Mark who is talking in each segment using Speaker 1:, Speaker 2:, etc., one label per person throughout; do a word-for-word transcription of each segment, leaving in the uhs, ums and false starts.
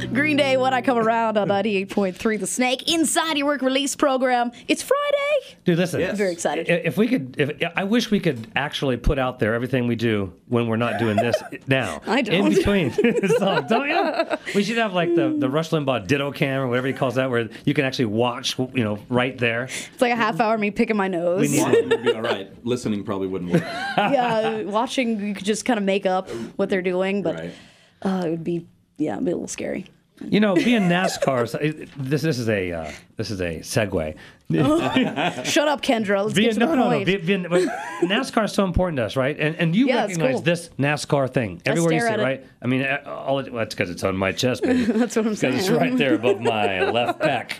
Speaker 1: Green Day, When I Come Around on ninety-eight point three The Snake, inside your work release program. It's Friday.
Speaker 2: Dude, listen.
Speaker 1: I'm very excited.
Speaker 2: If we could, if I wish we could actually put out there everything we do when we're not doing this now.
Speaker 1: I don't.
Speaker 2: In between songs, don't you? We should have like the, the Rush Limbaugh Ditto Cam or whatever he calls that, where you can actually watch, you know, right there.
Speaker 1: It's like a half hour of me picking my nose.
Speaker 2: We need
Speaker 3: Watching would be all right. Listening probably wouldn't work.
Speaker 1: Yeah, watching, you could just kind of make up what they're doing, but
Speaker 3: Right.
Speaker 1: uh, it would be, yeah, it'd be a little scary.
Speaker 2: You know, being NASCAR, so it- this this is a uh, this is a segue.
Speaker 1: Shut up, Kendra. Let's
Speaker 2: Being,
Speaker 1: get to the
Speaker 2: no, no, no.
Speaker 1: point.
Speaker 2: Be- being, but NASCAR is so important to us, right? And and you
Speaker 1: Yeah, it's
Speaker 2: recognize
Speaker 1: cool.
Speaker 2: this NASCAR thing everywhere you
Speaker 1: stare
Speaker 2: see
Speaker 1: at
Speaker 2: it,
Speaker 1: it.
Speaker 2: right? I mean, uh, all it, well, that's because it's on my chest, baby.
Speaker 1: That's what I'm
Speaker 2: Because it's
Speaker 1: saying.
Speaker 2: right there above my left pec.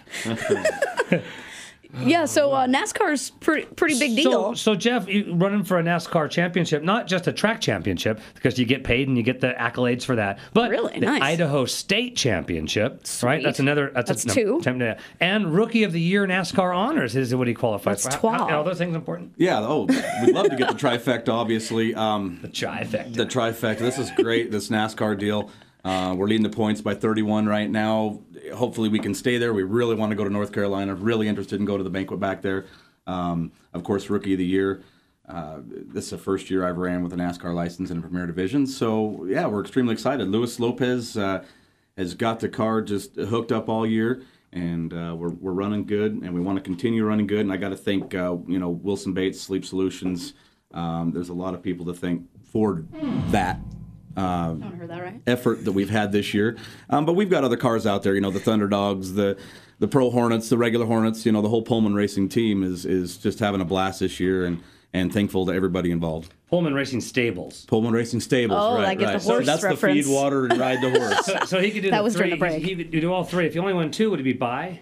Speaker 1: Yeah, so uh, NASCAR's pretty pretty big
Speaker 2: So,
Speaker 1: deal.
Speaker 2: so Jeff, you running for a NASCAR championship, not just a track championship, because you get paid and you get the accolades for that, but
Speaker 1: Really?
Speaker 2: the
Speaker 1: Nice.
Speaker 2: Idaho State Championship, right? That's another. That's,
Speaker 1: That's
Speaker 2: a, no,
Speaker 1: two.
Speaker 2: temp- and Rookie of the Year NASCAR honors is what he qualifies
Speaker 1: That's
Speaker 2: for. How- how-
Speaker 1: twelve.
Speaker 2: Are those things important?
Speaker 3: Yeah, oh, we'd love to get the trifecta, obviously. Um,
Speaker 2: The trifecta.
Speaker 3: the trifecta. This is great, this NASCAR deal. Uh, we're leading the points by thirty-one right now. Hopefully we can stay there. We really want to go to North Carolina. Really interested in going to the banquet back there. Um, of course, Rookie of the Year. Uh, this is the first year I've ran with a NASCAR license in a Premier Division. So, yeah, we're extremely excited. Luis Lopez uh, has got the car just hooked up all year. And uh, we're, we're running good, and we want to continue running good. And I got to thank, uh, you know, Wilson Bates, Sleep Solutions. Um, there's a lot of people to thank for that
Speaker 1: I heard that right.
Speaker 3: effort that we've had this year. Um, but we've got other cars out there, you know, the Thunderdogs, the the Pro Hornets, the regular Hornets, you know, the whole Pullman Racing team is is just having a blast this year, and, and thankful to everybody involved.
Speaker 2: Pullman Racing Stables.
Speaker 3: Pullman Racing Stables,
Speaker 1: Oh,
Speaker 3: right,
Speaker 1: I get the
Speaker 3: right.
Speaker 1: horse
Speaker 3: so that's
Speaker 1: reference.
Speaker 3: the feed water and ride the horse.
Speaker 2: So, so he could do
Speaker 1: That
Speaker 2: the
Speaker 1: was
Speaker 2: three.
Speaker 1: during the break.
Speaker 2: He, he could do all three. If you only won two, would it be bye?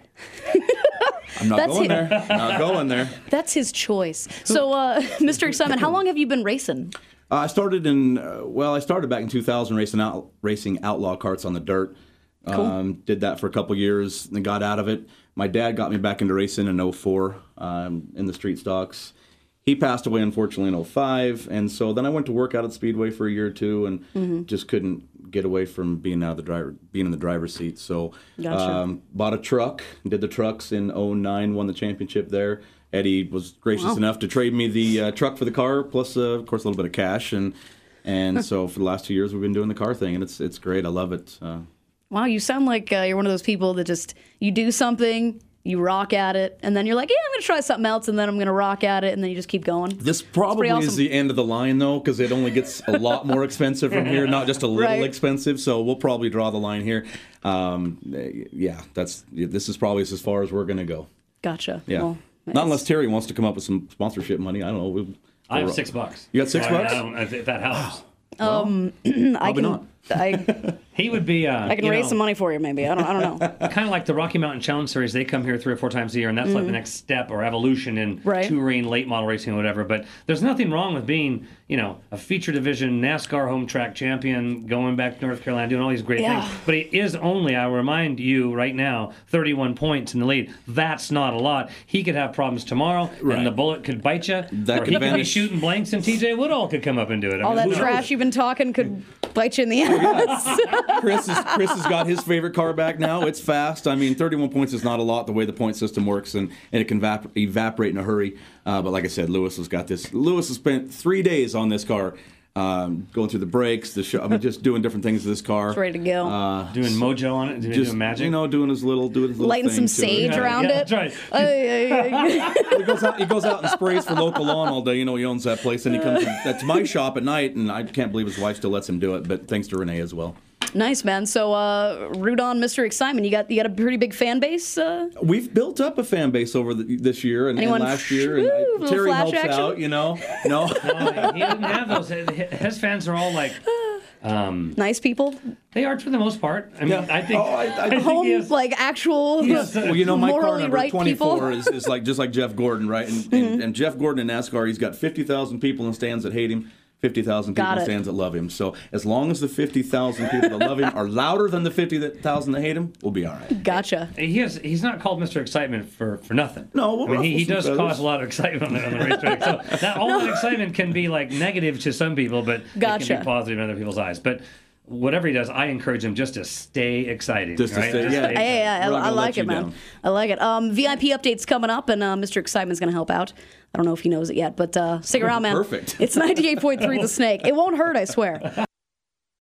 Speaker 3: I'm not
Speaker 1: That's
Speaker 3: going
Speaker 1: it.
Speaker 3: there. Not going there.
Speaker 1: That's his choice. So, uh, Mister Excitement, how long have you been racing?
Speaker 3: Uh, I started in uh, well, I started back in two thousand racing out racing outlaw carts on the dirt.
Speaker 1: Cool.
Speaker 3: Um, did that for a couple years, and got out of it. My dad got me back into racing in oh four um, in the street stocks. He passed away unfortunately in oh five, and so then I went to work out at Speedway for a year or two, and
Speaker 1: Mm-hmm.
Speaker 3: just couldn't get away from being out of the driver, being in the driver's seat. So
Speaker 1: Gotcha.
Speaker 3: um, bought a truck, did the trucks in oh nine, won the championship there. Eddie was gracious
Speaker 1: Wow.
Speaker 3: enough to trade me the uh, truck for the car, plus uh, of course a little bit of cash, and and so for the last two years we've been doing the car thing, and it's it's great. I love it. Uh,
Speaker 1: Wow, you sound like uh, you're one of those people that just, you do something, you rock at it, and then you're like, yeah, I'm going to try something else, and then I'm going to rock at it, and then you just keep going.
Speaker 3: This probably
Speaker 1: pretty
Speaker 3: is
Speaker 1: awesome.
Speaker 3: the end of the line, though, because it only gets a lot more expensive from here, not just a little
Speaker 1: Right.
Speaker 3: expensive. So we'll probably draw the line here. Um, yeah, that's this is probably as far as we're going to go.
Speaker 1: Gotcha.
Speaker 3: Yeah,
Speaker 1: Well,
Speaker 3: not unless Terry wants to come up with some sponsorship money. I don't know. We'll,
Speaker 2: I have six bucks.
Speaker 3: You got six
Speaker 2: I mean,
Speaker 3: bucks?
Speaker 2: I don't, if if that helps.
Speaker 1: I
Speaker 3: Probably
Speaker 1: can,
Speaker 3: not.
Speaker 1: I,
Speaker 2: He would be. Uh,
Speaker 1: I can
Speaker 2: you
Speaker 1: raise
Speaker 2: know,
Speaker 1: some money for you, maybe. I don't, I don't know.
Speaker 2: Kind of like the Rocky Mountain Challenge Series. They come here three or four times a year, and that's like the next step or evolution in
Speaker 1: Right.
Speaker 2: touring, late model racing, or whatever. But there's nothing wrong with being, you know, a feature division NASCAR home track champion, going back to North Carolina, doing all these great
Speaker 1: Yeah.
Speaker 2: things. But it is only, I remind you right now, thirty-one points in the lead. That's not a lot. He could have problems tomorrow,
Speaker 3: Right.
Speaker 2: and the bullet could bite you.
Speaker 3: That
Speaker 2: or
Speaker 3: could
Speaker 2: he could be
Speaker 3: vanish.
Speaker 2: shooting blanks, and T J Woodall could come up and do it. I
Speaker 1: All
Speaker 2: mean,
Speaker 1: that
Speaker 2: who knows?
Speaker 1: trash you've been talking could bite you in the ass.
Speaker 3: Chris is, Chris has got his favorite car back now. It's fast. I mean, thirty-one points is not a lot the way the point system works, and, and it can vap- evaporate in a hurry. Uh, but like I said, Lewis has got this. Lewis has spent three days on this car, um, going through the brakes, the show. I mean, just doing different things to this car.
Speaker 1: It's ready to go.
Speaker 3: Uh,
Speaker 2: Doing mojo on it, doing,
Speaker 3: just
Speaker 2: doing magic.
Speaker 3: you know, doing his little, doing his little
Speaker 1: Lighting
Speaker 3: thing
Speaker 1: some
Speaker 3: to it.
Speaker 1: sage
Speaker 2: Yeah,
Speaker 1: around
Speaker 2: yeah,
Speaker 1: it.
Speaker 2: That's right.
Speaker 1: Ay, ay, ay.
Speaker 3: He goes out. He goes out and sprays for local lawn all day. You know, he owns that place, and he comes to, to my shop at night, and I can't believe his wife still lets him do it. But thanks to Renee as well.
Speaker 1: Nice, man. So, uh, root on Mister Excitement. You got you got a pretty big fan base. Uh,
Speaker 3: We've built up a fan base over the, this year and, and
Speaker 1: Anyone-
Speaker 3: last year, and
Speaker 1: Woo,
Speaker 3: I-
Speaker 1: little
Speaker 3: Terry
Speaker 1: flash
Speaker 3: helps
Speaker 1: action?
Speaker 3: out. You know, no.
Speaker 2: No, he doesn't have those. His fans are all like, um,
Speaker 1: nice people.
Speaker 2: they are for the most part. I mean,
Speaker 3: Yeah.
Speaker 2: I think.
Speaker 3: Oh, I- I-
Speaker 2: think
Speaker 1: Home,
Speaker 2: he is-
Speaker 1: like actual
Speaker 2: Yes, uh,
Speaker 3: Well, you know, my car
Speaker 1: morally
Speaker 3: number
Speaker 1: right
Speaker 3: twenty-four
Speaker 1: people.
Speaker 3: is, is like just like Jeff Gordon, right? And, and, and Jeff Gordon in NASCAR, he's got fifty thousand people in stands that hate him, fifty thousand people
Speaker 1: Got
Speaker 3: in
Speaker 1: it.
Speaker 3: stands that love him. So as long as the fifty thousand people that love him are louder than the fifty thousand that hate him, we'll be all right.
Speaker 1: Gotcha.
Speaker 2: He is. He's not called Mister Excitement for, for nothing.
Speaker 3: No, we'll
Speaker 2: I mean, he, he
Speaker 3: ruffle
Speaker 2: does
Speaker 3: some
Speaker 2: cause
Speaker 3: feathers.
Speaker 2: a lot of excitement on the, on the racetrack. So that all that excitement can be like negative to some people, but it can
Speaker 1: Gotcha.
Speaker 2: be positive in other people's eyes. But whatever he does, I encourage him just to stay exciting.
Speaker 3: Just to
Speaker 2: right?
Speaker 3: stay-
Speaker 2: Just
Speaker 3: yeah.
Speaker 2: stay
Speaker 1: Hey,
Speaker 2: exciting.
Speaker 1: I,
Speaker 3: We're not
Speaker 1: I
Speaker 3: gonna
Speaker 1: like
Speaker 3: let
Speaker 1: it,
Speaker 3: you
Speaker 1: man.
Speaker 3: down.
Speaker 1: I like it. Um, V I P updates coming up, and uh, Mister Excitement's going to help out. I don't know if he knows it yet, but uh, stick around, man.
Speaker 3: Perfect.
Speaker 1: It's ninety-eight point three The Snake. It won't hurt, I swear.